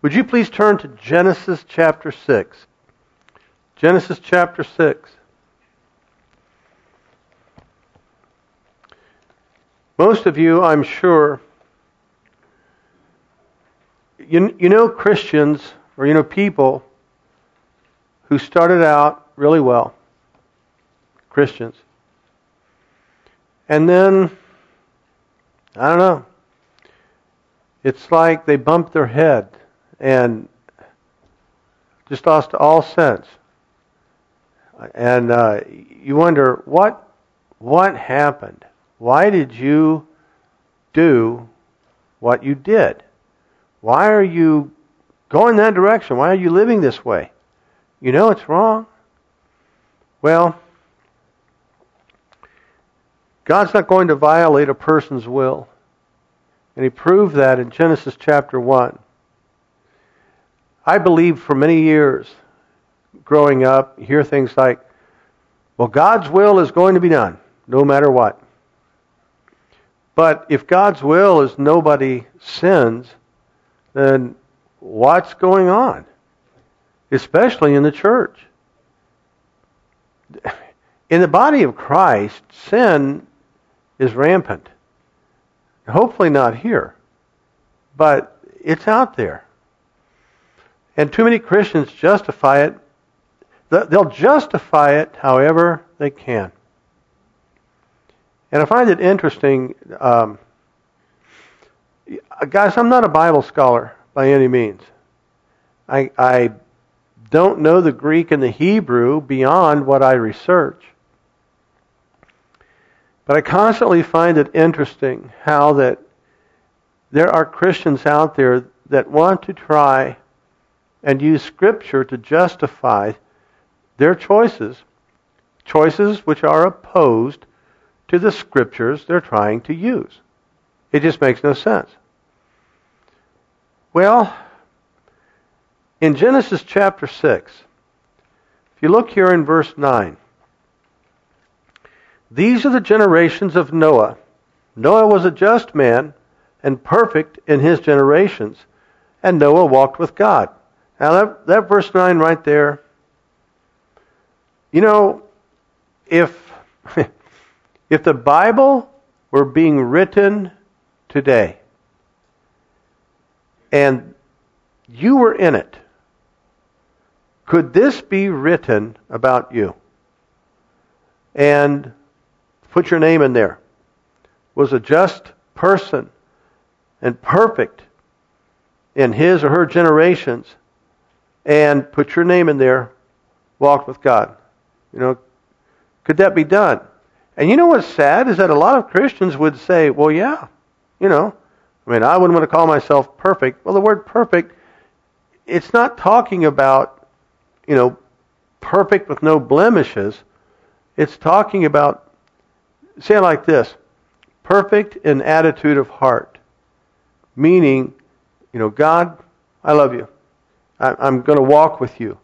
Would you please turn to Genesis chapter 6? Genesis chapter 6. Most of you, I'm sure, you know Christians, or you know people who started out really well. Christians. And then, I don't know, it's like they bumped their head and just lost all sense. And you wonder, what happened? Why did you do what you did? Why are you going that direction? Why are you living this way? You know it's wrong. Well, God's not going to violate a person's will. And He proved that in Genesis chapter 1. I believed for many years, growing up, you hear things like, well, God's will is going to be done, no matter what. But if God's will is nobody sins, then what's going on? Especially in the church. In the body of Christ, sin is rampant. Hopefully not here, but it's out there. And too many Christians justify it. They'll justify it however they can. And I find it interesting, guys, I'm not a Bible scholar by any means. I don't know the Greek and the Hebrew beyond what I research. But I constantly find it interesting how that there are Christians out there that want to try and use Scripture to justify their choices which are opposed to the Scriptures they're trying to use. It just makes no sense. Well, in Genesis chapter 6, if you look here in verse 9, these are the generations of Noah. Noah was a just man and perfect in his generations, and Noah walked with God. Now that verse 9 right there, you know, if the Bible were being written today, and you were in it, could this be written about you? And put your name in there. Was a just person and perfect in his or her generations, and put your name in there, walked with God. You know, could that be done? And you know what's sad is that a lot of Christians would say, well, yeah, you know, I mean, I wouldn't want to call myself perfect. Well, the word perfect, it's not talking about, you know, perfect with no blemishes. It's talking about, say it like this, perfect in attitude of heart. Meaning, you know, God, I love you. I'm going to walk with you.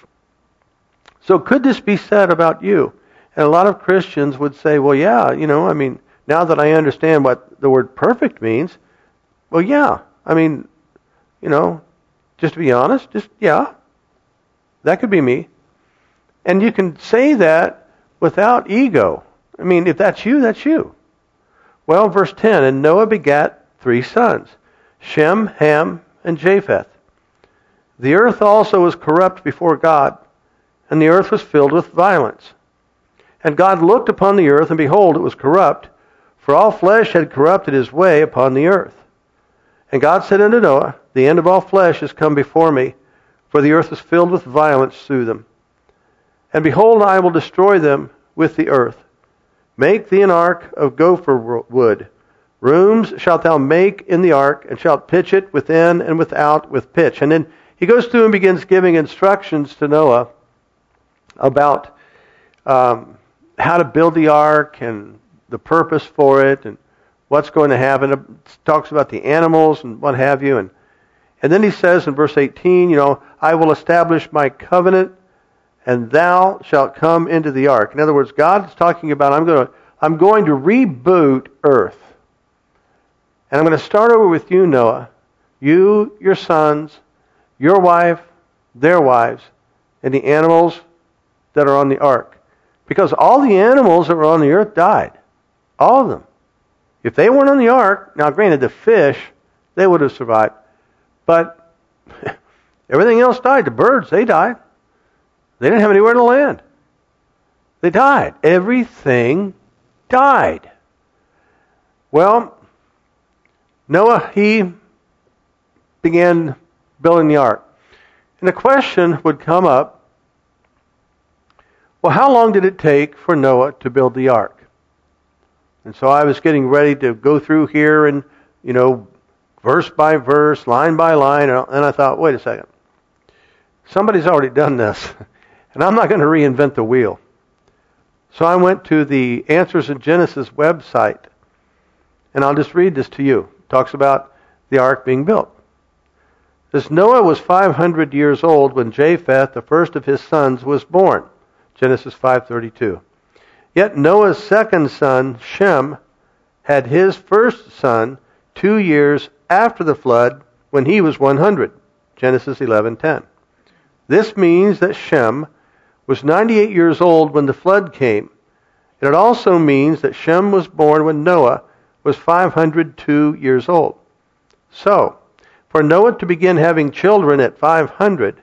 So could this be said about you? And a lot of Christians would say, well, yeah, you know, I mean, now that I understand what the word perfect means, well, yeah, I mean, you know, just to be honest, yeah, that could be me. And you can say that without ego. I mean, if that's you, that's you. Well, verse 10, and Noah begat 3 sons, Shem, Ham, and Japheth. The earth also was corrupt before God, and the earth was filled with violence. And God looked upon the earth, and behold, it was corrupt, for all flesh had corrupted his way upon the earth. And God said unto Noah, the end of all flesh is come before me, for the earth is filled with violence through them. And behold, I will destroy them with the earth. Make thee an ark of gopher wood. Rooms shalt thou make in the ark, and shalt pitch it within and without with pitch. And then he goes through and begins giving instructions to Noah about how to build the ark and the purpose for it and what's going to happen. It talks about the animals and what have you. And then he says in verse 18, you know, I will establish my covenant, and thou shalt come into the ark. In other words, God's talking about I'm going to reboot earth. And I'm going to start over with you, Noah, you, your sons, your wife, their wives, and the animals that are on the ark. Because all the animals that were on the earth died. All of them. If they weren't on the ark, now granted the fish, they would have survived. But everything else died. The birds, they died. They didn't have anywhere to land. They died. Everything died. Well, Noah, he began building the ark. And the question would come up, well, how long did it take for Noah to build the ark? And so I was getting ready to go through here and, verse by verse, line by line, and I thought, wait a second. Somebody's already done this, and I'm not going to reinvent the wheel. So I went to the Answers in Genesis website, and I'll just read this to you. It talks about the ark being built. It says, Noah was 500 years old when Japheth, the first of his sons, was born. Genesis 5:32. Yet Noah's second son, Shem, had his first son 2 years after the flood when he was 100. Genesis 11:10. This means that Shem was 98 years old when the flood came. And it also means that Shem was born when Noah was 502 years old. So, for Noah to begin having children at 500,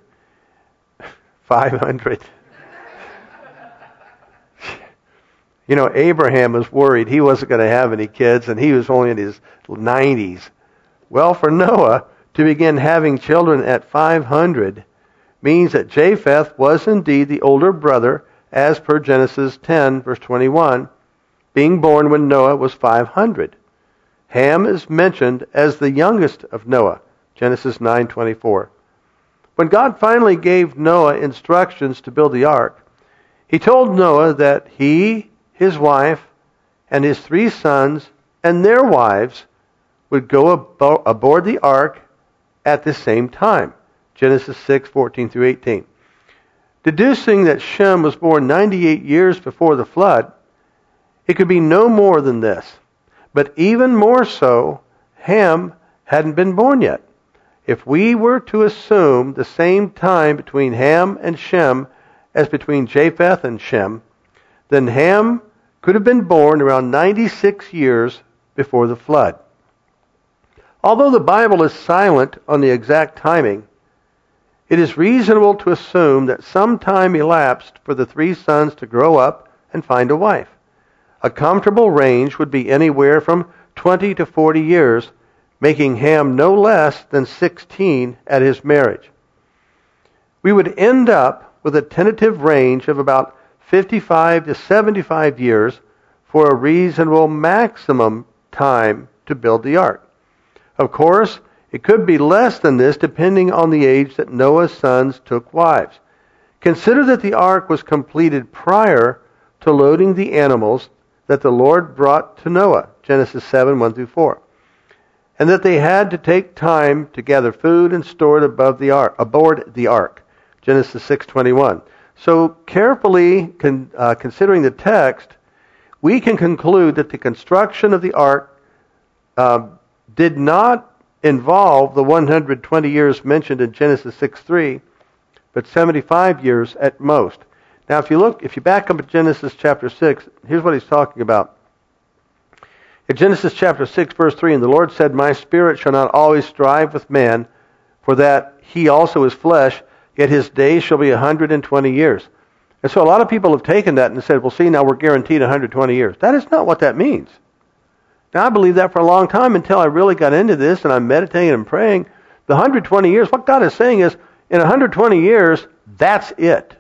Abraham was worried he wasn't going to have any kids, and he was only in his 90s. Well, for Noah to begin having children at 500 means that Japheth was indeed the older brother, as per Genesis 10, verse 21, being born when Noah was 500. Ham is mentioned as the youngest of Noah, Genesis 9:24. When God finally gave Noah instructions to build the ark, he told Noah that he, his wife, and his 3 sons and their wives would go aboard the ark at the same time. Genesis 6:14 through 18. Deducing that Shem was born 98 years before the flood, it could be no more than this. But even more so, Ham hadn't been born yet. If we were to assume the same time between Ham and Shem as between Japheth and Shem, then Ham could have been born around 96 years before the flood. Although the Bible is silent on the exact timing, it is reasonable to assume that some time elapsed for the 3 sons to grow up and find a wife. A comfortable range would be anywhere from 20 to 40 years, making Ham no less than 16 at his marriage. We would end up with a tentative range of about 55 to 75 years for a reasonable maximum time to build the ark. Of course, it could be less than this depending on the age that Noah's sons took wives. Consider that the ark was completed prior to loading the animals that the Lord brought to Noah, Genesis 7:1 through 4. And that they had to take time to gather food and store it aboard the ark, Genesis 6:21. So carefully considering the text, we can conclude that the construction of the ark did not involve the 120 years mentioned in Genesis 6:3, but 75 years at most. Now, if you back up at Genesis chapter 6, here's what he's talking about. In Genesis chapter 6, verse 3, and the Lord said, My spirit shall not always strive with man, for that he also is flesh, yet his days shall be 120 years. And so a lot of people have taken that and said, well, see, now we're guaranteed 120 years. That is not what that means. Now, I believed that for a long time until I really got into this and I'm meditating and praying. The 120 years, what God is saying is, in 120 years, that's it.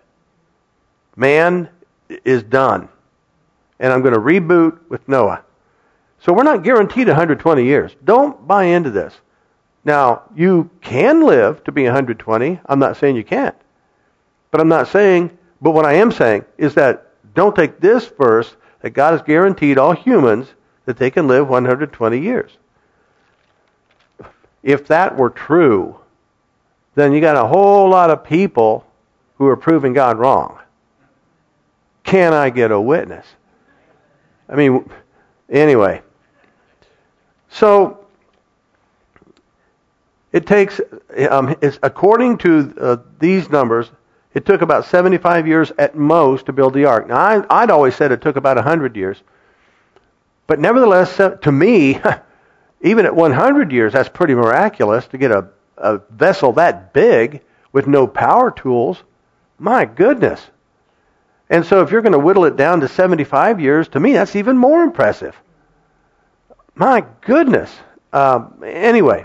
Man is done. And I'm going to reboot with Noah. So we're not guaranteed 120 years. Don't buy into this. Now, you can live to be 120. I'm not saying you can't. But what I am saying is that don't take this verse that God has guaranteed all humans that they can live 120 years. If that were true, then you got a whole lot of people who are proving God wrong. Can I get a witness? Anyway. So, It takes, according to these numbers, it took about 75 years at most to build the ark. Now, I'd always said it took about 100 years. But nevertheless, to me, even at 100 years, that's pretty miraculous to get a vessel that big with no power tools. My goodness. And so if you're going to whittle it down to 75 years, to me, that's even more impressive. My goodness. Anyway,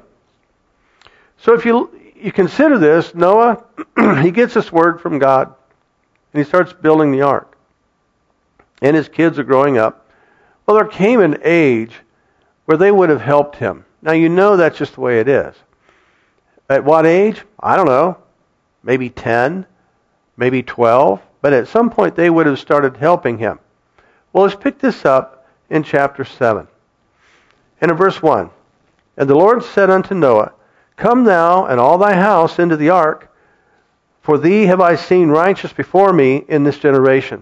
so if you consider this, Noah, he gets this word from God, and he starts building the ark. And his kids are growing up. Well, there came an age where they would have helped him. Now, you know that's just the way it is. At what age? I don't know. Maybe 10, maybe 12. But at some point, they would have started helping him. Well, let's pick this up in chapter 7. And in verse 1, "And the Lord said unto Noah, Come thou and all thy house into the ark, for thee have I seen righteous before me in this generation."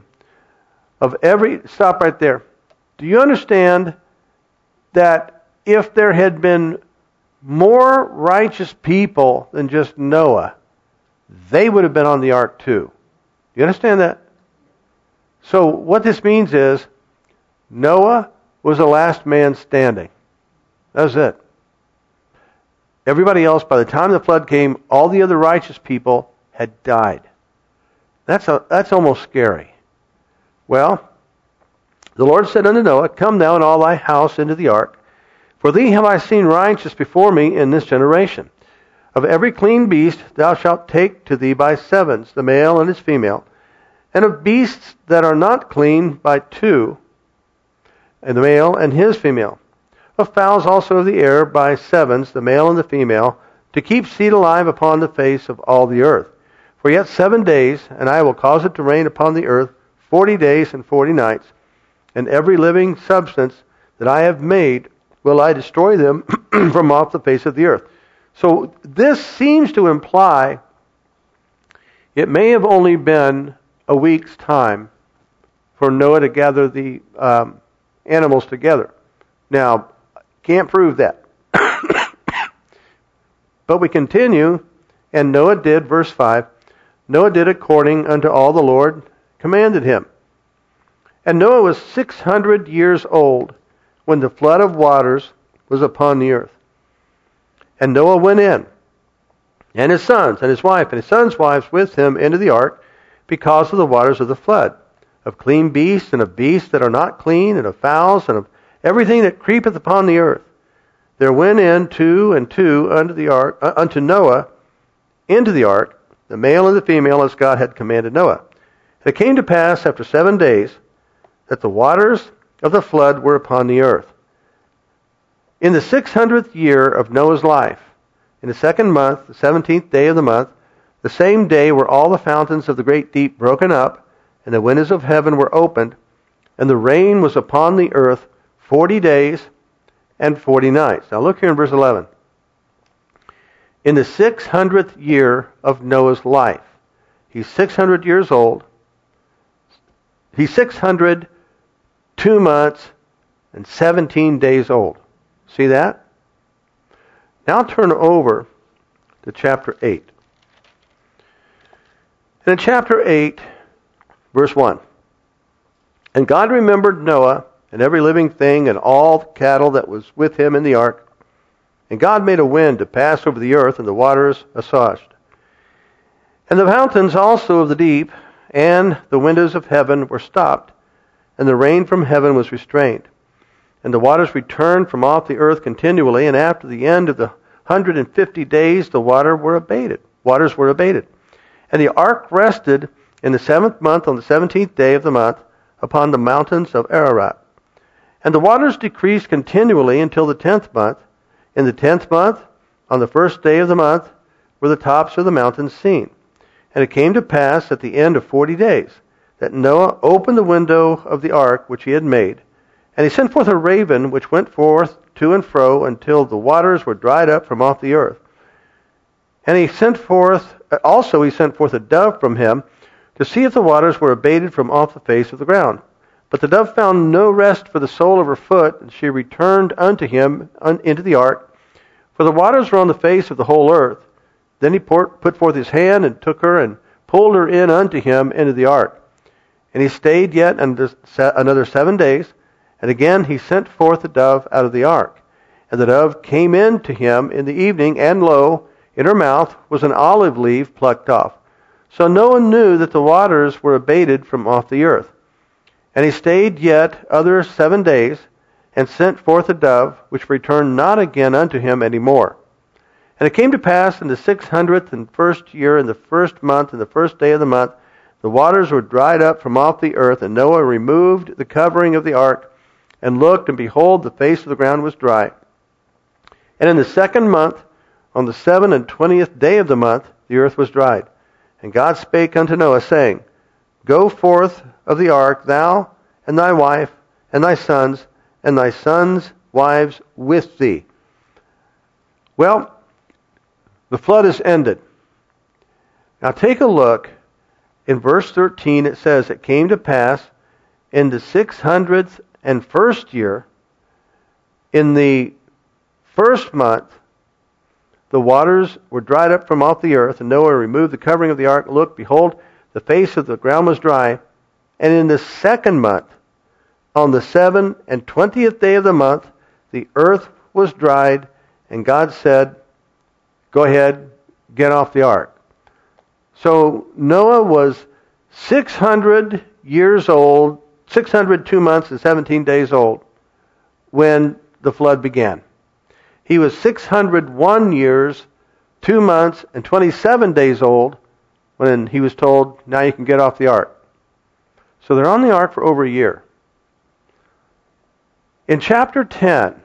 Stop right there. Do you understand that if there had been more righteous people than just Noah, they would have been on the ark too? Do you understand that? So what this means is Noah was the last man standing. That was it. Everybody else, by the time the flood came, all the other righteous people had died. That's almost scary. Well, the Lord said unto Noah, Come thou and all thy house into the ark, for thee have I seen righteous before me in this generation. Of every clean beast thou shalt take to thee by sevens, the male and his female, and of beasts that are not clean by two, and the male and his female. Of fowls also of the air by sevens, the male and the female, to keep seed alive upon the face of all the earth. For yet 7 days, and I will cause it to rain upon the earth 40 days and 40 nights, and every living substance that I have made will I destroy them from off the face of the earth. So this seems to imply it may have only been a week's time for Noah to gather the animals together. Now, can't prove that. But we continue, and Noah did, verse 5, Noah did according unto all the Lord commanded him. And Noah was 600 years old when the flood of waters was upon the earth. And Noah went in, and his sons, and his wife, and his sons' wives with him into the ark, because of the waters of the flood, of clean beasts, and of beasts that are not clean, and of fowls, and of everything that creepeth upon the earth. There went in two and two unto Noah into the ark, the male and the female, as God had commanded Noah. And it came to pass after 7 days that the waters of the flood were upon the earth. In the 600th year of Noah's life, in the 2nd month, the 17th day of the month, the same day were all the fountains of the great deep broken up, and the windows of heaven were opened, and the rain was upon the earth 40 days and 40 nights. Now look here in verse 11. In the 600th year of Noah's life, he's 600 years old. He's 602 months and 17 days old. See that? Now turn over to chapter 8. And in chapter 8, verse 1. And God remembered Noah and every living thing and all the cattle that was with him in the ark. And God made a wind to pass over the earth, and the waters assuaged. And the fountains also of the deep and the windows of heaven were stopped, and the rain from heaven was restrained. And the waters returned from off the earth continually, and after the end of the 150 days the waters were abated. And the ark rested in the 7th month on the 17th day of the month upon the mountains of Ararat. And the waters decreased continually until the 10th month. In the 10th month, on the 1st day of the month, were the tops of the mountains seen. And it came to pass at the end of 40 days that Noah opened the window of the ark which he had made. And he sent forth a raven which went forth to and fro until the waters were dried up from off the earth. And he sent forth a dove from him to see if the waters were abated from off the face of the ground. But the dove found no rest for the sole of her foot, and she returned unto him into the ark, For the waters were on the face of the whole earth. Then he put forth his hand and took her and pulled her in unto him into the ark. And he stayed yet another 7 days. And again he sent forth a dove out of the ark. And the dove came in to him in the evening, and lo, in her mouth was an olive leaf plucked off. So Noah knew that the waters were abated from off the earth. And he stayed yet other 7 days, and sent forth a dove, which returned not again unto him any more. And it came to pass in the 601st year, in the first month, in the first day of the month, the waters were dried up from off the earth, and Noah removed the covering of the ark, and looked, and behold, the face of the ground was dry. And in the 2nd month, on the 27th day of the month, the earth was dried. And God spake unto Noah, saying, Go forth of the ark, thou, and thy wife, and thy sons wives with thee. Well, the flood is ended. Now take a look. In verse 13 it says, It came to pass in the 601st year, in the 1st month, the waters were dried up from off the earth, and Noah removed the covering of the ark. Look, behold, the face of the ground was dry. And in the 2nd month, on the 27th day of the month, the earth was dried, and God said, Go ahead, get off the ark. So Noah was 600 years old, 602 months and 17 days old when the flood began. He was 601 years, 2 months, and 27 days old when he was told, Now you can get off the ark. So they're on the ark for over a year. In chapter 10,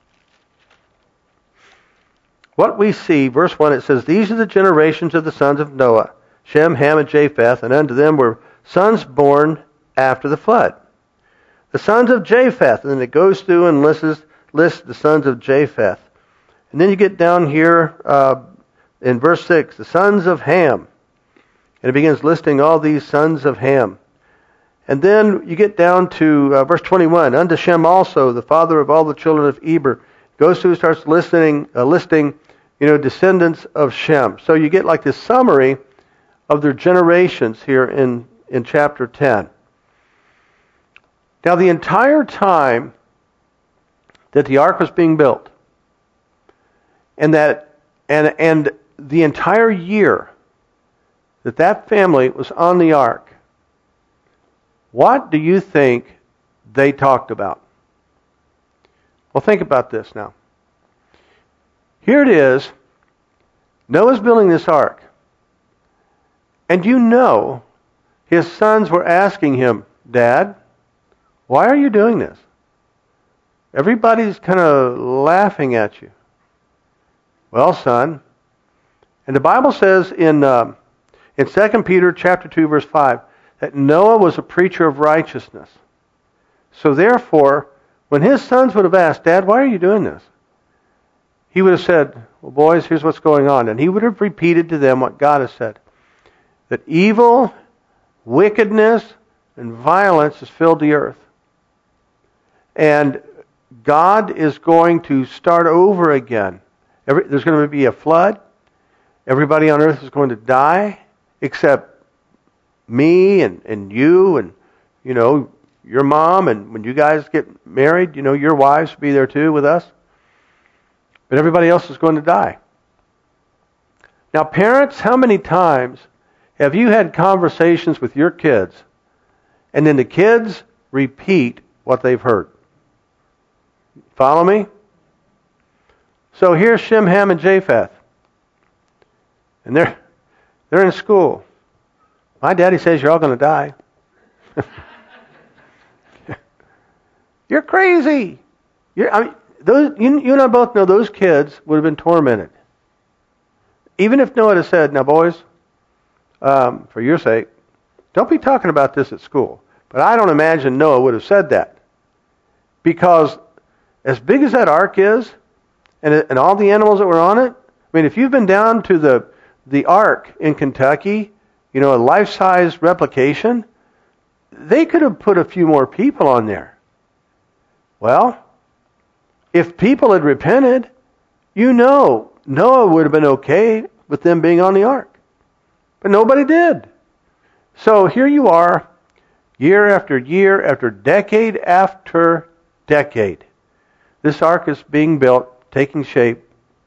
what we see, verse 1, it says, These are the generations of the sons of Noah, Shem, Ham, and Japheth, and unto them were sons born after the flood. The sons of Japheth, and then it goes through and lists the sons of Japheth. And then you get down here in verse 6, the sons of Ham. And it begins listing all these sons of Ham. And then you get down to verse 21. Unto Shem also, the father of all the children of Eber. Goes through and starts listing descendants of Shem. So you get like this summary of their generations here in chapter 10. Now the entire time that the ark was being built, and the entire year that family was on the ark, what do you think they talked about? Well, think about this now. Here it is. Noah's building this ark. And his sons were asking him, Dad, why are you doing this? Everybody's kind of laughing at you. Well, son, and the Bible says in 2 Peter chapter 2, verse 5, that Noah was a preacher of righteousness. So therefore, when his sons would have asked, Dad, why are you doing this? He would have said, Well, boys, here's what's going on. And he would have repeated to them what God has said. That evil, wickedness, and violence has filled the earth. And God is going to start over again. There's going to be a flood. Everybody on earth is going to die, except me and you and, your mom. And when you guys get married, your wives will be there too with us. But everybody else is going to die. Now, parents, how many times have you had conversations with your kids, and then the kids repeat what they've heard? Follow me? So here's Shem, Ham, and Japheth. And they're in school. My daddy says you're all going to die. You're crazy. You and I both know those kids would have been tormented. Even if Noah had said, Now boys, for your sake, don't be talking about this at school. But I don't imagine Noah would have said that. Because as big as that ark is, and all the animals that were on it, I mean, if you've been down to the ark in Kentucky, a life-size replication, they could have put a few more people on there. Well, if people had repented, You know, Noah would have been okay with them being on the ark. But nobody did. So here you are, year after decade after decade. This ark is being built, taking shape.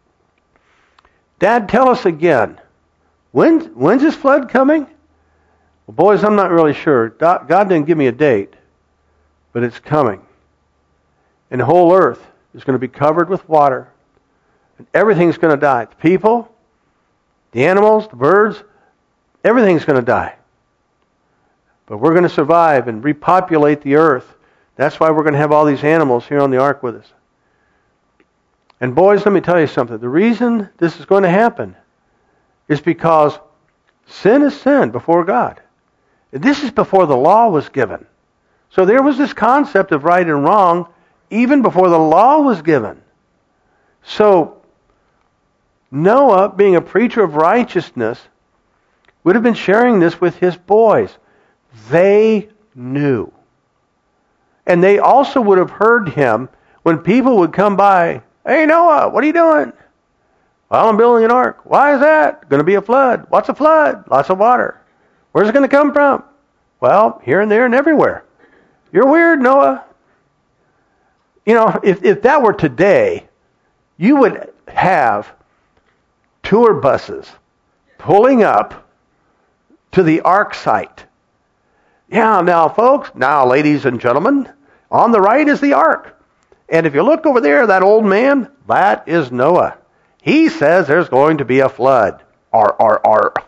Dad, tell us again, when's this flood coming? Well, boys, I'm not really sure. God didn't give me a date, but it's coming. And the whole earth is going to be covered with water. And everything's going to die. The people, the animals, the birds, everything's going to die. But we're going to survive and repopulate the earth. That's why we're going to have all these animals here on the ark with us. And boys, let me tell you something. The reason this is going to happen is because sin is sin before God. This is before the law was given. So there was this concept of right and wrong even before the law was given. So Noah, being a preacher of righteousness, would have been sharing this with his boys. They knew. And they also would have heard him when people would come by. Hey, Noah, what are you doing? Well, I'm building an ark. Why is that? Going to be a flood. What's a flood? Lots of water. Where's it going to come from? Well, here and there and everywhere. You're weird, Noah. You know, if that were today, you would have tour buses pulling up to the ark site. Yeah, now, folks, now, ladies and gentlemen, on the right is the ark. And if you look over there, that old man, that is Noah. He says there's going to be a flood. Ark.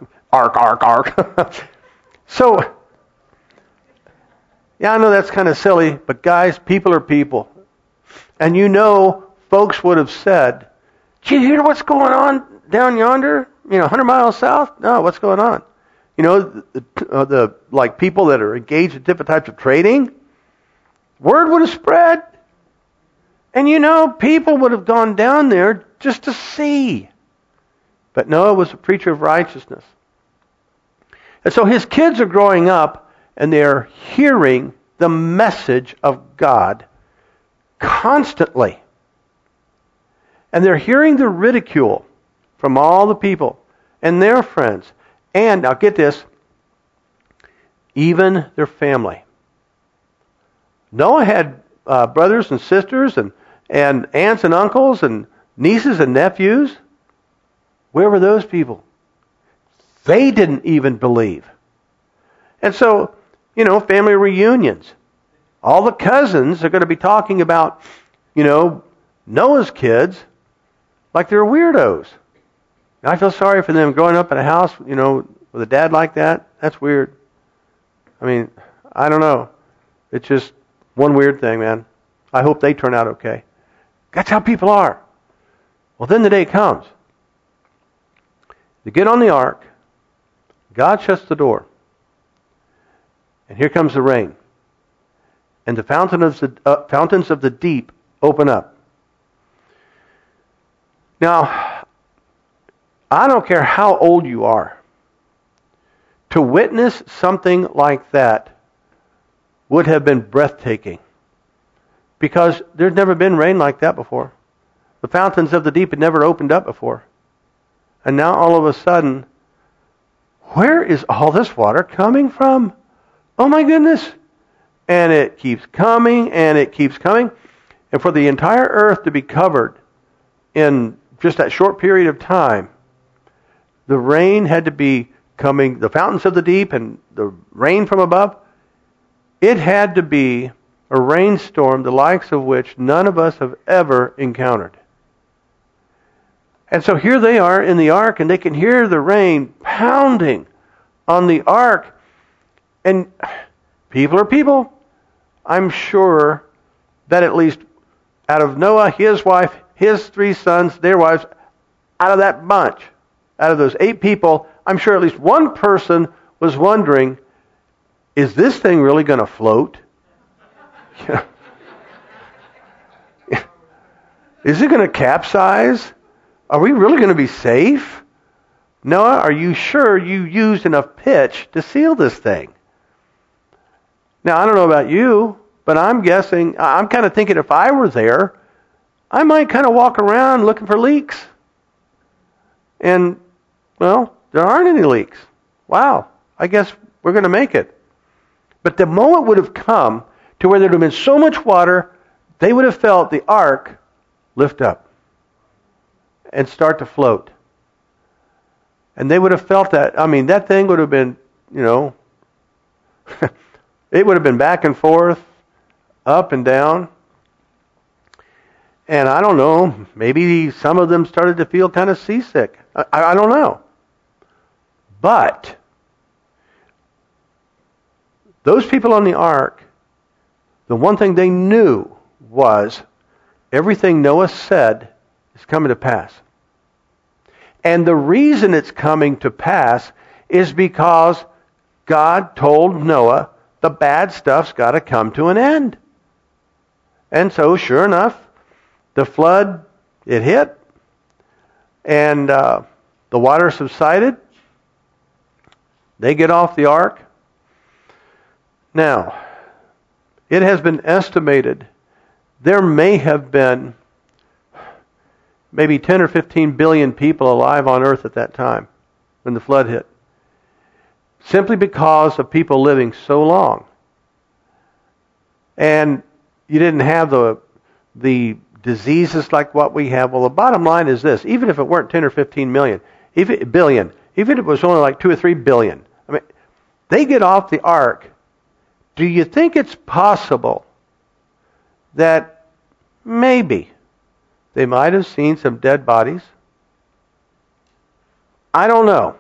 So, yeah, I know that's kind of silly, but guys, people are people. And you know, folks would have said, "Did you hear what's going on down yonder? 100 miles south? No, what's going on?" The like people that are engaged in different types of trading. Word would have spread. And people would have gone down there just to see. But Noah was a preacher of righteousness. And so his kids are growing up and they're hearing the message of God constantly. And they're hearing the ridicule from all the people and their friends. And, now get this, even their family. Noah had brothers and sisters and aunts and uncles and nieces and nephews. Where were those people? They didn't even believe. And so, family reunions. All the cousins are going to be talking about, Noah's kids like they're weirdos. And I feel sorry for them growing up in a house, with a dad like that. That's weird. I mean, I don't know. It's just one weird thing, man. I hope they turn out okay. That's how people are. Well, then the day comes. They get on the ark. God shuts the door. And here comes the rain. And the fountains of the deep open up. Now, I don't care how old you are. To witness something like that would have been breathtaking. Because there's never been rain like that before. The fountains of the deep had never opened up before. And now all of a sudden, where is all this water coming from? Oh my goodness. And it keeps coming and it keeps coming. And for the entire earth to be covered in just that short period of time, the rain had to be coming, the fountains of the deep and the rain from above, it had to be a rainstorm the likes of which none of us have ever encountered. And so here they are in the ark and they can hear the rain pounding on the ark. And people are people. I'm sure that at least out of Noah, his wife, his 3 sons, their wives, out of that bunch, out of those 8 people, I'm sure at least one person was wondering, is this thing really going to float? Is it going to capsize? Are we really going to be safe? Noah, are you sure you used enough pitch to seal this thing? Now, I don't know about you, but I'm guessing, I'm kind of thinking if I were there, I might kind of walk around looking for leaks. And, well, there aren't any leaks. Wow, I guess we're going to make it. But the moment would have come to where there would have been so much water, they would have felt the ark lift up and start to float. And they would have felt that. I mean, that thing would have been, it would have been back and forth, up and down. And I don't know, maybe some of them started to feel kind of seasick. I don't know. But those people on the ark, the one thing they knew was everything Noah said is coming to pass. And the reason it's coming to pass is because God told Noah the bad stuff's got to come to an end. And so, sure enough, the flood, it hit, and the water subsided. They get off the ark. Now, it has been estimated there may have been maybe 10 or 15 billion people alive on earth at that time when the flood hit. Simply because of people living so long. And you didn't have the diseases like what we have. Well, the bottom line is this. Even if it weren't 10 or 15 million, even if it was only like 2 or 3 billion, I mean, they get off the ark. Do you think it's possible that maybe they might have seen some dead bodies? I don't know.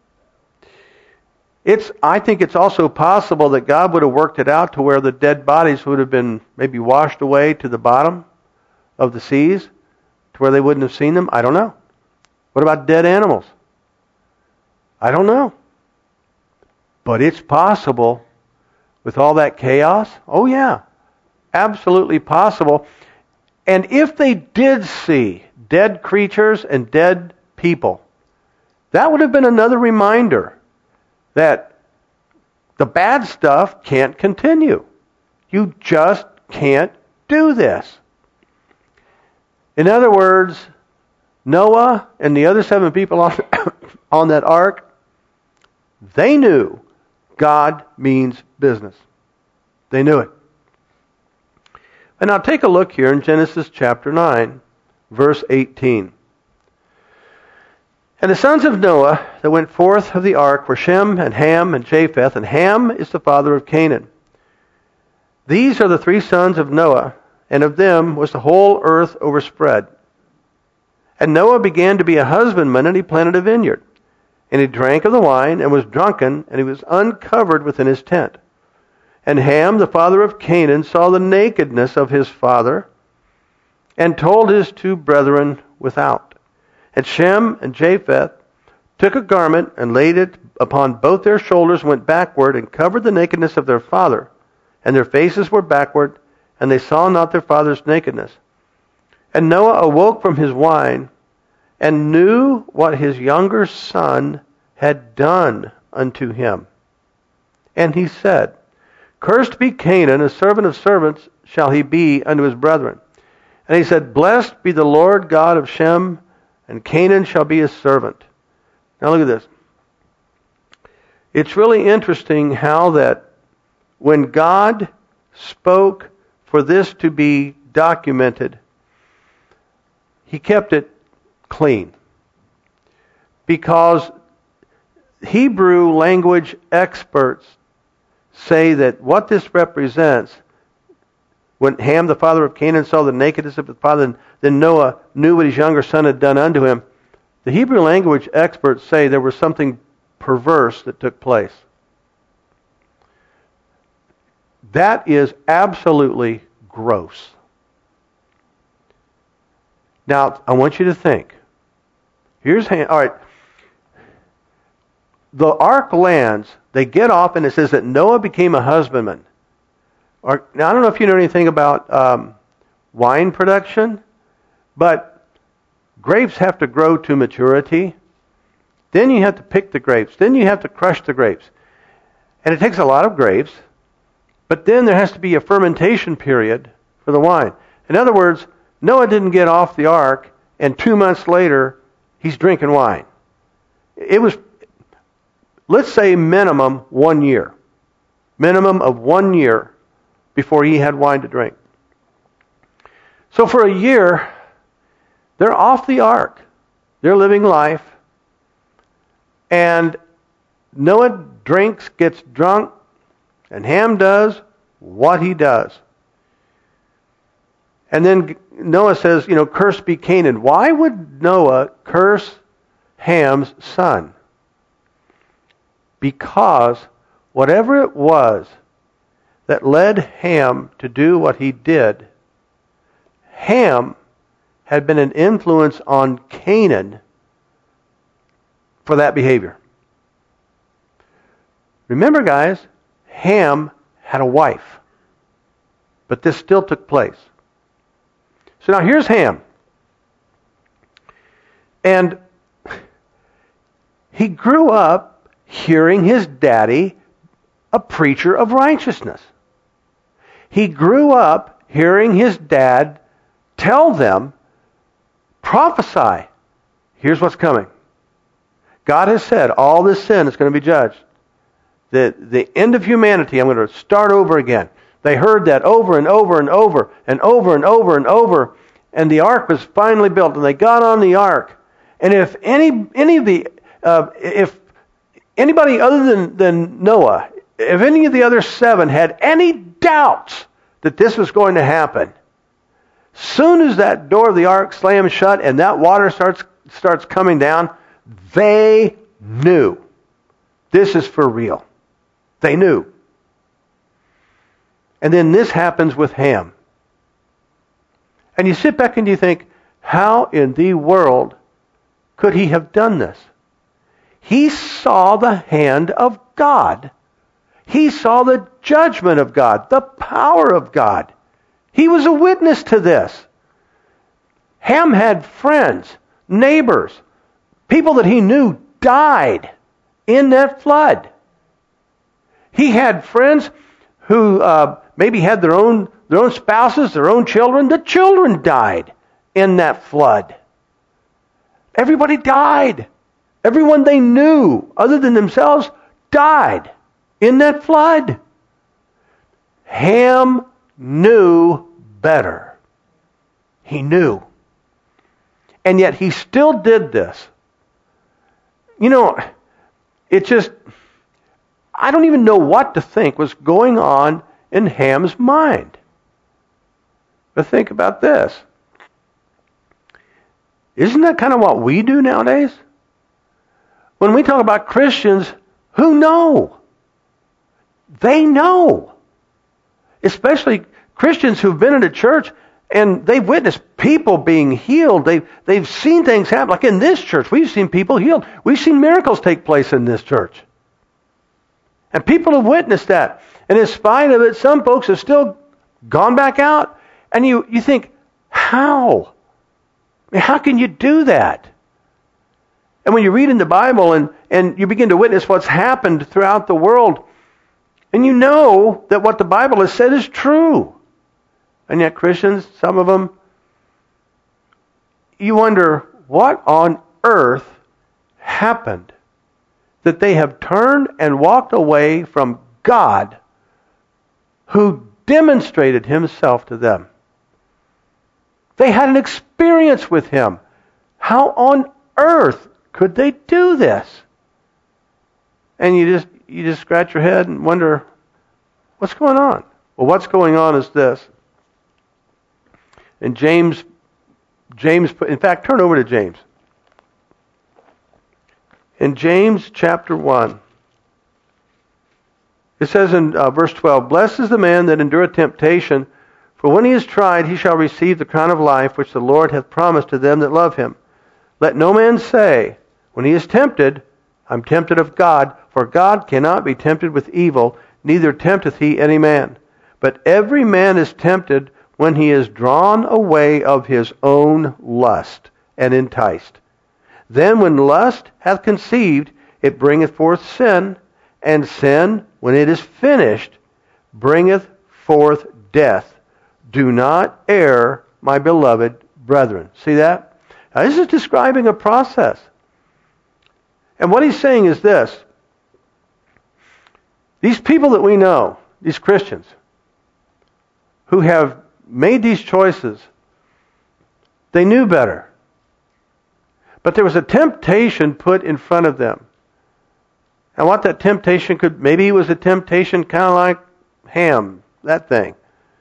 I think it's also possible that God would have worked it out to where the dead bodies would have been maybe washed away to the bottom of the seas, to where they wouldn't have seen them. I don't know. What about dead animals? I don't know. But it's possible with all that chaos. Oh yeah, absolutely possible. And if they did see dead creatures and dead people, that would have been another reminder that the bad stuff can't continue. You just can't do this. In other words, Noah and the other 7 people on that ark, they knew God means business. They knew it. And now take a look here in Genesis chapter 9, verse 18. And the sons of Noah that went forth of the ark were Shem and Ham and Japheth, and Ham is the father of Canaan. These are the 3 sons of Noah, and of them was the whole earth overspread. And Noah began to be a husbandman, and he planted a vineyard. And he drank of the wine, and was drunken, and he was uncovered within his tent. And Ham, the father of Canaan, saw the nakedness of his father, and told his 2 brethren without. And Shem and Japheth took a garment, and laid it upon both their shoulders, went backward, and covered the nakedness of their father. And their faces were backward, and they saw not their father's nakedness. And Noah awoke from his wine, and knew what his younger son had done unto him. And he said, Cursed be Canaan, a servant of servants shall he be unto his brethren. And he said, Blessed be the Lord God of Shem, and Canaan shall be his servant. Now look at this. It's really interesting how that when God spoke for this to be documented, he kept it clean. Because Hebrew language experts say that what this represents, when Ham, the father of Canaan, saw the nakedness of his father, then Noah knew what his younger son had done unto him. The Hebrew language experts say there was something perverse that took place. That is absolutely gross. Now, I want you to think. Here's Ham. All right. The ark lands, they get off, and it says that Noah became a husbandman. Now, I don't know if you know anything about wine production, but grapes have to grow to maturity. Then you have to pick the grapes. Then you have to crush the grapes. And it takes a lot of grapes, but then there has to be a fermentation period for the wine. In other words, Noah didn't get off the ark, and 2 months later, he's drinking wine. It was, let's say, minimum 1 year. Minimum of 1 year before he had wine to drink. So for a year, they're off the ark. They're living life. And Noah drinks, gets drunk, and Ham does what he does. And then Noah says, cursed be Canaan. Why would Noah curse Ham's son? Because whatever it was that led Ham to do what he did, Ham had been an influence on Canaan for that behavior. Remember, guys, Ham had a wife, but this still took place. So now here's Ham. And he grew up hearing his daddy a preacher of righteousness. He grew up hearing his dad tell them, prophesy, here's what's coming. God has said all this sin is going to be judged. The end of humanity, I'm going to start over again. They heard that over and over and over and over and over and over, and the ark was finally built, and they got on the ark. And if if anybody other than Noah, if any of the other 7 had any doubts that this was going to happen, soon as that door of the ark slams shut and that water starts coming down, they knew this is for real. They knew. And then this happens with Ham. And you sit back and you think, how in the world could he have done this? He saw the hand of God. He saw the judgment of God, the power of God. He was a witness to this. Ham had friends, neighbors, people that he knew died in that flood. He had friends who maybe had their own spouses, their own children. The children died in that flood. Everybody died. Everyone they knew, other than themselves, died in that flood. Ham knew better. He knew. And yet he still did this. It just, I don't even know what to think was going on in Ham's mind. But think about this. Isn't that kind of what we do nowadays? When we talk about Christians who know, they know. Especially Christians who've been in a church and they've witnessed people being healed. They've seen things happen. Like in this church, we've seen people healed. We've seen miracles take place in this church. And people have witnessed that. And in spite of it, some folks have still gone back out. And you think, how? How can you do that? And when you read in the Bible and you begin to witness what's happened throughout the world, and you know that what the Bible has said is true. And yet Christians, some of them, you wonder, what on earth happened that they have turned and walked away from God who demonstrated himself to them. They had an experience with him. How on earth could they do this? And you just scratch your head and wonder, what's going on? Well, what's going on is this. And James, in fact, turn over to James. In James chapter 1, it says in verse 12, "Blessed is the man that endureth temptation, for when he is tried, he shall receive the crown of life, which the Lord hath promised to them that love him. Let no man say, when he is tempted, I'm tempted of God, for God cannot be tempted with evil, neither tempteth he any man. But every man is tempted when he is drawn away of his own lust, and enticed. Then when lust hath conceived, it bringeth forth sin, and sin, when it is finished, bringeth forth death. Do not err, my beloved brethren. See that? Now, this is describing a process. And what he's saying is this. These people that we know, these Christians, who have made these choices, they knew better. But there was a temptation put in front of them. And what that temptation could, maybe it was a temptation kind of like Ham, that thing.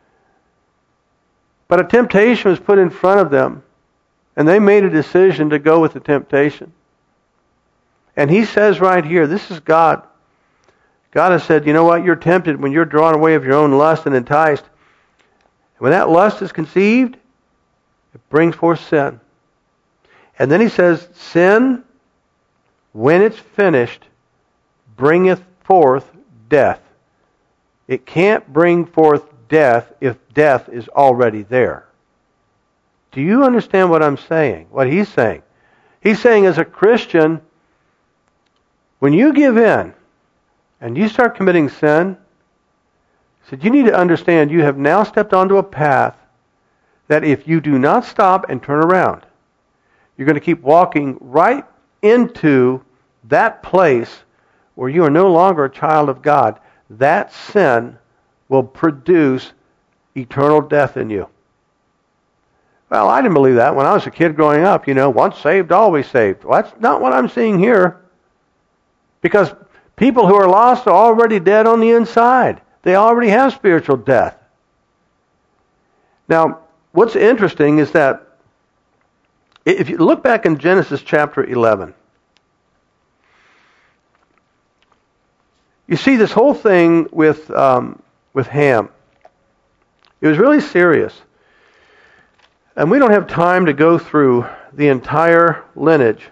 But a temptation was put in front of them, and they made a decision to go with the temptation. And he says right here, this is God. God has said, you know what, you're tempted when you're drawn away of your own lust and enticed. When that lust is conceived, it brings forth sin. And then he says, sin, when it's finished, bringeth forth death. It can't bring forth death if death is already there. Do you understand what I'm saying? What he's saying? He's saying as a Christian, when you give in and you start committing sin, he said, you need to understand you have now stepped onto a path that if you do not stop and turn around, you're going to keep walking right into that place where you are no longer a child of God. That sin will produce eternal death in you. Well, I didn't believe that when I was a kid growing up. Once saved, always saved. Well, that's not what I'm seeing here. Because people who are lost are already dead on the inside. They already have spiritual death. Now, what's interesting is that if you look back in Genesis chapter 11, you see this whole thing with Ham. It was really serious. And we don't have time to go through the entire lineage.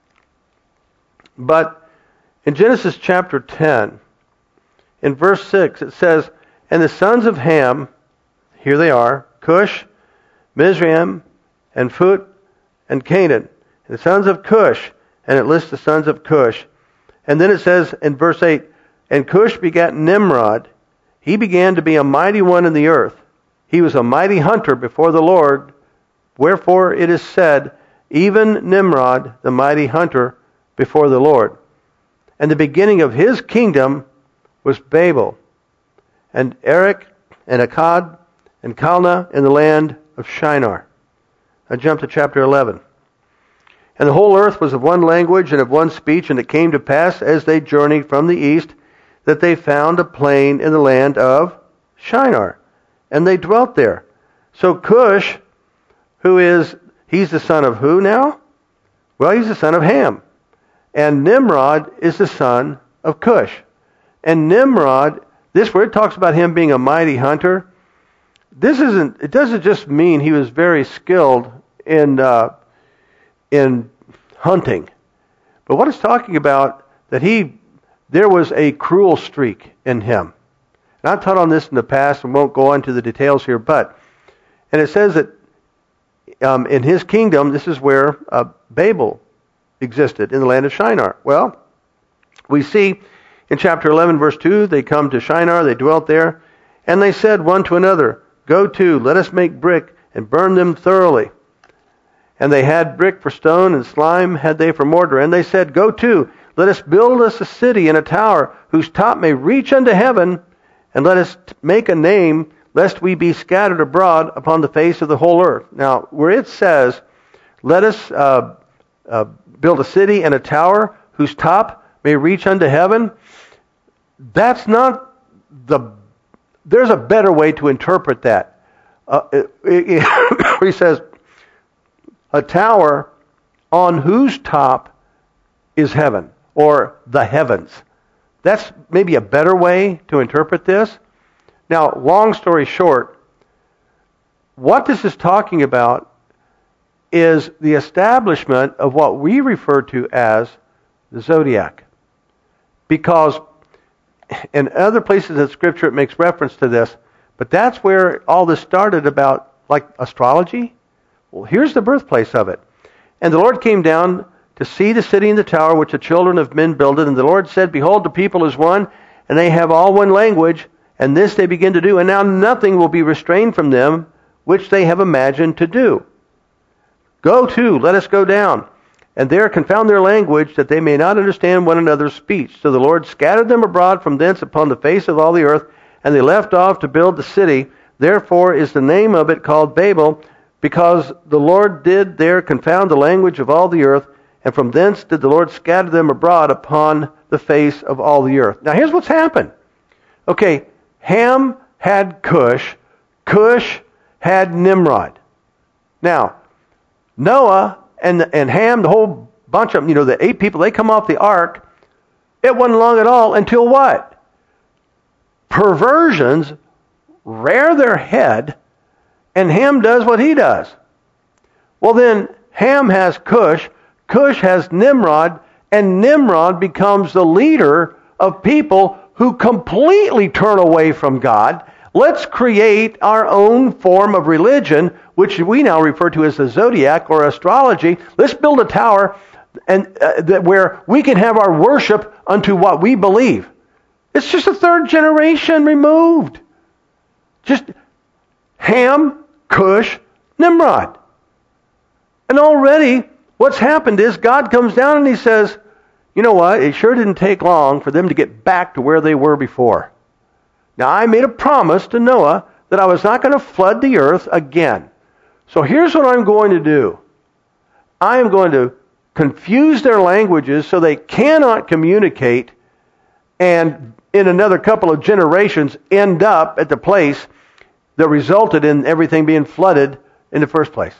But in Genesis chapter 10, in verse 6, it says, and the sons of Ham, here they are, Cush, Mizraim, and Phut, and Canaan. And the sons of Cush, and it lists the sons of Cush. And then it says in verse 8, and Cush begat Nimrod. He began to be a mighty one in the earth. He was a mighty hunter before the Lord. Wherefore it is said, even Nimrod, the mighty hunter before the Lord. And the beginning of his kingdom was Babel, and Erech, and Akkad, and Calneh in the land of Shinar. I jump to chapter 11. And the whole earth was of one language and of one speech, and it came to pass as they journeyed from the east that they found a plain in the land of Shinar, and they dwelt there. So Cush, he's the son of who now? Well, he's the son of Ham. And Nimrod is the son of Cush. And Nimrod, this where it talks about him being a mighty hunter, it doesn't just mean he was very skilled in hunting. But what it's talking about, that there was a cruel streak in him. And I've taught on this in the past and won't go into the details here, and it says that in his kingdom, this is where Babel existed, in the land of Shinar. Well, we see in chapter 11, verse 2, they come to Shinar, they dwelt there, and they said one to another, go to, let us make brick, and burn them thoroughly. And they had brick for stone, and slime had they for mortar. And they said, go to, let us build us a city and a tower, whose top may reach unto heaven, and let us make a name, lest we be scattered abroad upon the face of the whole earth. Now, where it says, let us build a city and a tower, whose top may reach unto heaven, that's not there's a better way to interpret that. He says, a tower on whose top is heaven, or the heavens. That's maybe a better way to interpret this. Now, long story short, what this is talking about is the establishment of what we refer to as the zodiac. Because in other places in Scripture it makes reference to this, but that's where all this started about, like astrology. Well, here's the birthplace of it. And the Lord came down to see the city and the tower which the children of men builded. And the Lord said, behold, the people is one, and they have all one language, and this they begin to do. And now nothing will be restrained from them which they have imagined to do. Go to, let us go down, and there confound their language, that they may not understand one another's speech. So the Lord scattered them abroad from thence upon the face of all the earth, and they left off to build the city. Therefore is the name of it called Babel, because the Lord did there confound the language of all the earth, and from thence did the Lord scatter them abroad upon the face of all the earth. Now here's what's happened. Okay, Ham had Cush. Cush had Nimrod. Now, Noah and Ham, the whole bunch of them, the 8 people, they come off the ark. It wasn't long at all until what? Perversions rear their head, and Ham does what he does. Well, then Ham has Cush, Cush has Nimrod, and Nimrod becomes the leader of people who completely turn away from God. Let's create our own form of religion, which we now refer to as the zodiac or astrology. Let's build a tower where we can have our worship unto what we believe. It's just a third generation removed. Just Ham, Cush, Nimrod. And already what's happened is God comes down and he says, you know what? It sure didn't take long for them to get back to where they were before. Now, I made a promise to Noah that I was not going to flood the earth again. So here's what I'm going to do. I am going to confuse their languages so they cannot communicate, and in another couple of generations end up at the place that resulted in everything being flooded in the first place.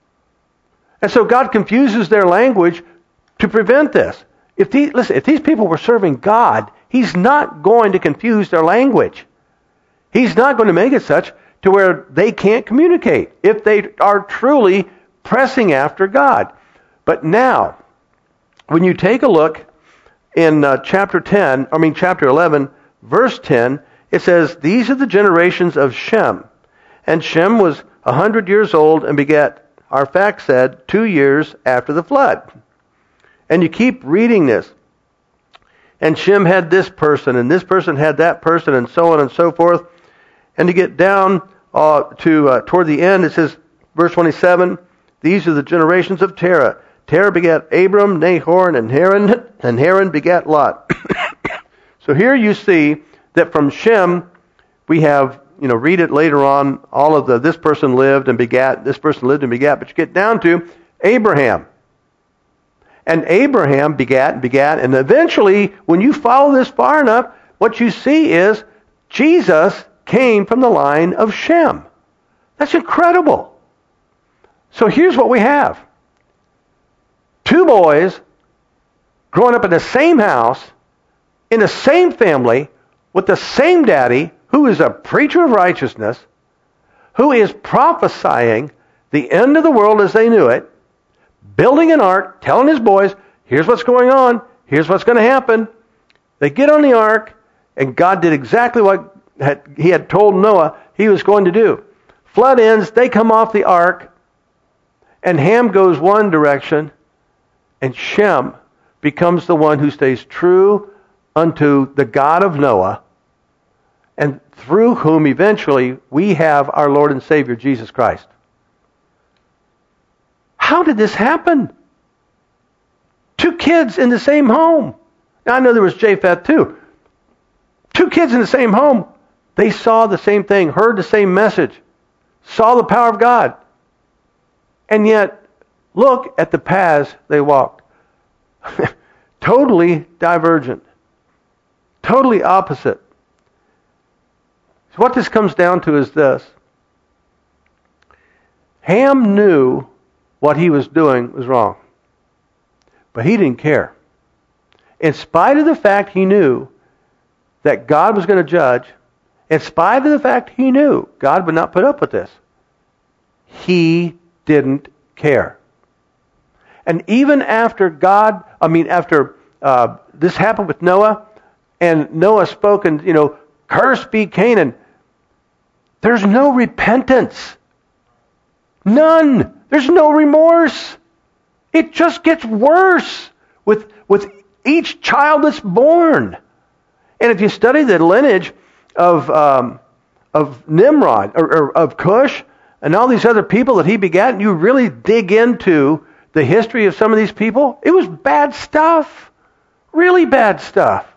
And so God confuses their language to prevent this. If these people were serving God, He's not going to confuse their language. He's not going to make it such to where they can't communicate if they are truly pressing after God. But now, when you take a look in chapter 11, verse 10, it says, these are the generations of Shem. And Shem was 100 years old and begat Arphaxad 2 years after the flood. And you keep reading this. And Shem had this person, and this person had that person, and so on and so forth. And to get down toward the end, it says, verse 27, these are the generations of Terah. Terah begat Abram, Nahor, and Haran, and Haran begat Lot. So here you see that from Shem, we have, read it later on, all of this person lived and begat, this person lived and begat, but you get down to Abraham. And Abraham begat and begat, and eventually, when you follow this far enough, what you see is Jesus came from the line of Shem. That's incredible. So here's what we have. 2 boys growing up in the same house, in the same family, with the same daddy, who is a preacher of righteousness, who is prophesying the end of the world as they knew it, building an ark, telling his boys, here's what's going on, here's what's going to happen. They get on the ark, and God did exactly what He had told Noah He was going to do. Flood ends, they come off the ark, and Ham goes one direction, and Shem becomes the one who stays true unto the God of Noah, and through whom eventually we have our Lord and Savior Jesus Christ. How did this happen? 2 kids in the same home. Now I know there was Japheth too. 2 kids in the same home. They saw the same thing, heard the same message, saw the power of God. And yet, look at the paths they walked. Totally divergent. Totally opposite. So what this comes down to is this. Ham knew what he was doing was wrong. But he didn't care. In spite of the fact he knew that God was going to judge, in spite of the fact he knew God would not put up with this, he didn't care. And even after this happened with Noah, and Noah spoke and, cursed be Canaan, there's no repentance. None. There's no remorse. It just gets worse with each child that's born. And if you study the lineage of Nimrod, or of Cush, and all these other people that he begat, and you really dig into the history of some of these people, it was bad stuff. Really bad stuff.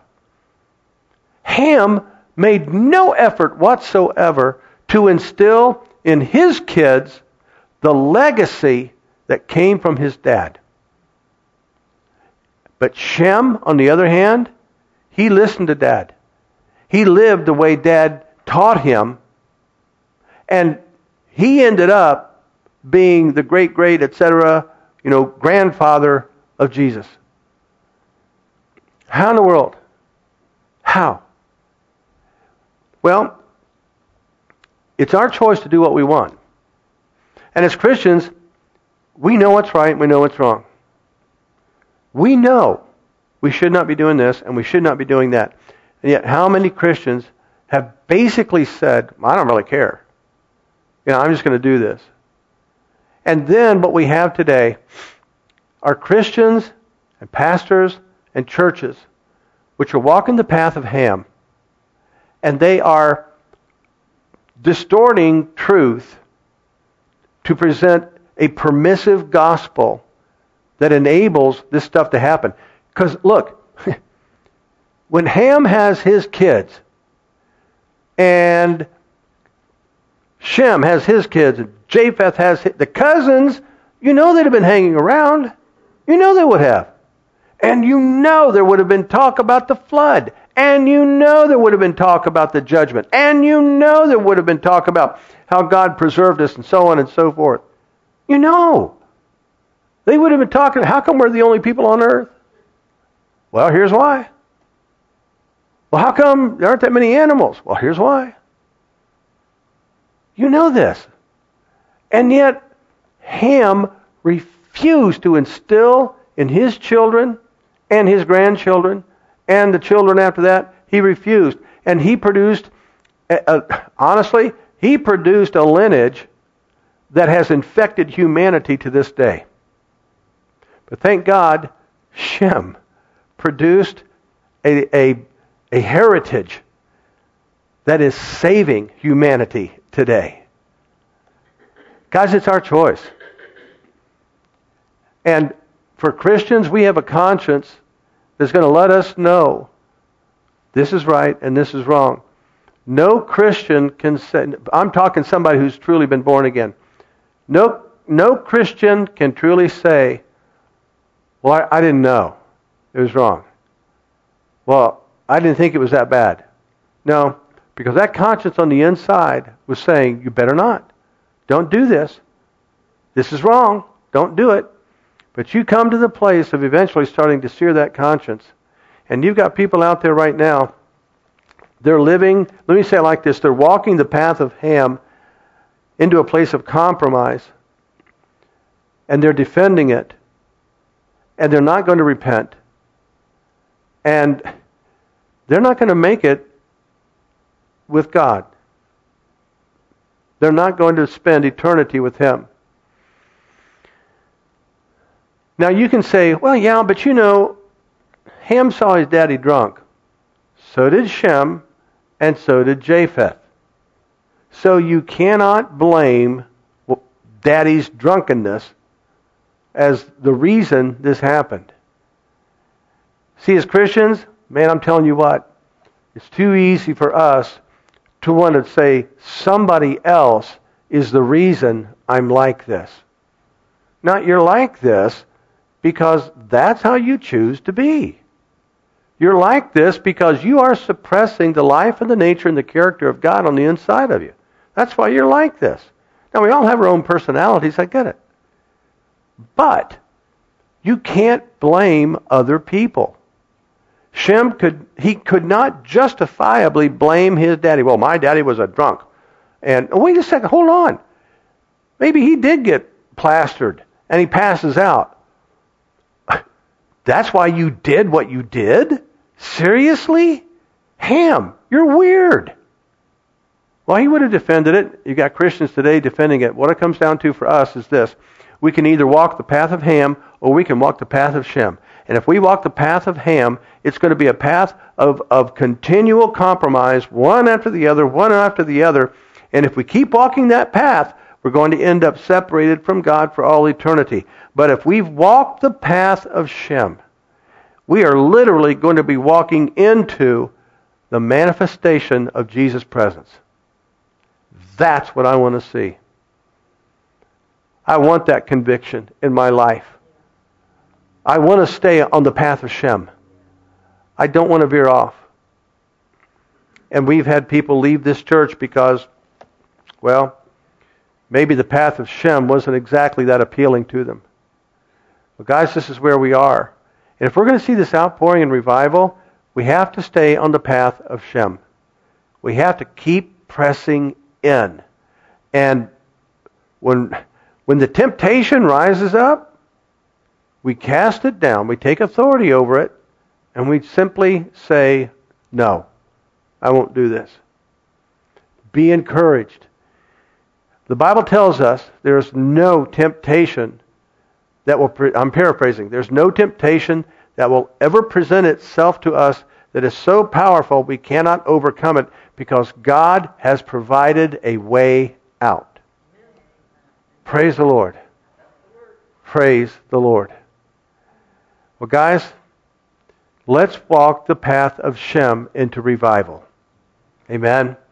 Ham made no effort whatsoever to instill in his kids the legacy that came from his dad. But Shem, on the other hand, he listened to Dad. He lived the way Dad taught him, and he ended up being the great, etc., grandfather of Jesus. How in the world? How? Well, it's our choice to do what we want. And as Christians, we know what's right and we know what's wrong. We know we should not be doing this and we should not be doing that. And yet, how many Christians have basically said, I don't really care. I'm just going to do this. And then what we have today are Christians and pastors and churches which are walking the path of Ham, and they are distorting truth to present a permissive gospel that enables this stuff to happen. Because look, when Ham has his kids, and Shem has his kids, and Japheth has the cousins, they'd have been hanging around. They would have. And there would have been talk about the flood. And there would have been talk about the judgment. And there would have been talk about how God preserved us and so on and so forth. They would have been talking, how come we're the only people on earth? Well, here's why. Well, how come there aren't that many animals? Well, here's why. You know this. And yet, Ham refused to instill in his children and his grandchildren and the children after that. He refused. And he produced, honestly, he produced a lineage that has infected humanity to this day. But thank God, Shem produced a heritage that is saving humanity today. Guys, it's our choice. And for Christians, we have a conscience that's going to let us know this is right and this is wrong. No Christian can say, I'm talking somebody who's truly been born again. No Christian can truly say, well, I didn't know. It was wrong. Well, I didn't think it was that bad. No, because that conscience on the inside was saying, you better not. Don't do this. This is wrong. Don't do it. But you come to the place of eventually starting to sear that conscience. And you've got people out there right now, they're living, let me say it like this, they're walking the path of Ham into a place of compromise. And they're defending it. And they're not going to repent. And they're not going to make it with God. They're not going to spend eternity with Him. Now you can say, well, yeah, but Ham saw his daddy drunk. So did Shem, and so did Japheth. So you cannot blame daddy's drunkenness as the reason this happened. See, as Christians, man, I'm telling you what, it's too easy for us to want to say somebody else is the reason I'm like this. Not you're like this because that's how you choose to be. You're like this because you are suppressing the life and the nature and the character of God on the inside of you. That's why you're like this. Now, we all have our own personalities, I get it. But you can't blame other people. Shem could not justifiably blame his daddy. Well, my daddy was a drunk. And wait a second, hold on. Maybe he did get plastered and he passes out. That's why you did what you did? Seriously? Ham, you're weird. Well, he would have defended it. You got Christians today defending it. What it comes down to for us is this. We can either walk the path of Ham or we can walk the path of Shem. And if we walk the path of Ham, it's going to be a path of continual compromise, one after the other. And if we keep walking that path, we're going to end up separated from God for all eternity. But if we've walked the path of Shem, we are literally going to be walking into the manifestation of Jesus' presence. That's what I want to see. I want that conviction in my life. I want to stay on the path of Shem. I don't want to veer off. And we've had people leave this church because, well, maybe the path of Shem wasn't exactly that appealing to them. But guys, this is where we are. And if we're going to see this outpouring and revival, we have to stay on the path of Shem. We have to keep pressing in. And when the temptation rises up, we cast it down. We take authority over it, and we simply say, no, I won't do this. Be encouraged. The Bible tells us there's no temptation that will, I'm paraphrasing, there's no temptation that will ever present itself to us that is so powerful we cannot overcome it, because God has provided a way out. Praise the Lord. Praise the Lord. Well, guys, let's walk the path of Shem into revival. Amen.